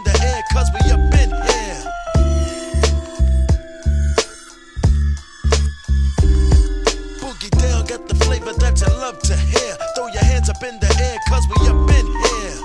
the air, cause we up in here. Boogie down, got the flavor that you love to hear. Throw your hands up in the air, cause we up in here.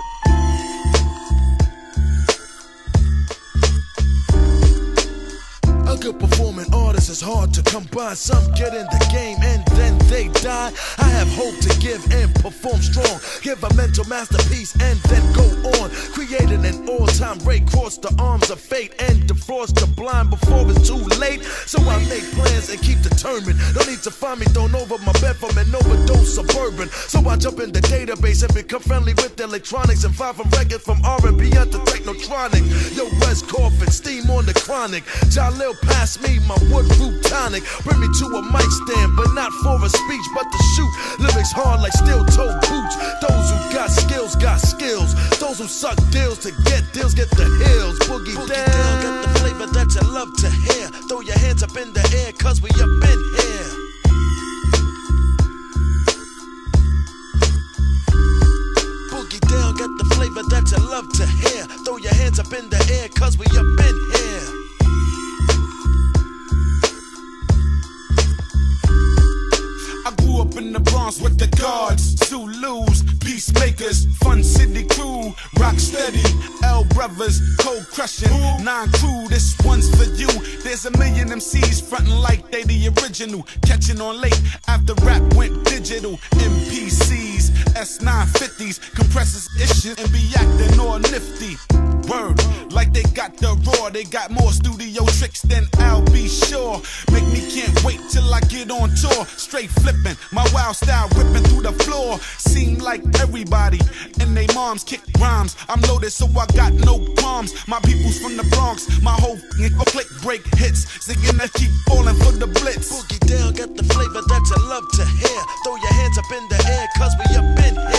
A good performing artist is hard to come by. Some get in the game and then they die. I have hope to give and perform strong. Give a mental masterpiece and then go on. Creating an all-time rate, cross the arms of fate and defrost the blind before it's too late. So I make plans and keep determined. No need to find me thrown over my bed from an overdose suburban. So I jump in the database and become friendly with electronics and fire from records from R&B to technotronic. Yo, West Coffin, steam on the chronic. Jalil pass me my wood root tonic. Bring me to a mic stand, but not for a speech, but to shoot. Lyrics hard like steel-toed boots. Those who got skills, got skills. Those who suck deals to get deals, get the hills. Boogie down, got the flavor that you love to hear. Throw your hands up in the air, cause we up in here. Boogie down, got the flavor that you love to hear. Throw your hands up in the air, cause we up in here. I grew up in the Bronx with the guards, Zulus, peacemakers, fun city crew, rock steady, L brothers, cold crushing, 9 crew, this one's for you. There's a million MCs frontin' like they the original, catching on late after rap went digital. MPCs, S950s, compressors issues and be acting all nifty. Word, like they got the raw, they got more studio tricks than I'll be sure. Make me can't wait till I get on tour. Straight flipping, my wild style ripping through the floor. Seem like everybody and they moms kick rhymes. I'm loaded so I got no qualms. My people's from the Bronx, my whole click break hits. Singing I keep falling for the blitz. Boogie down, got the flavor that you love to hear. Throw your hands up in the air, cause we up in here.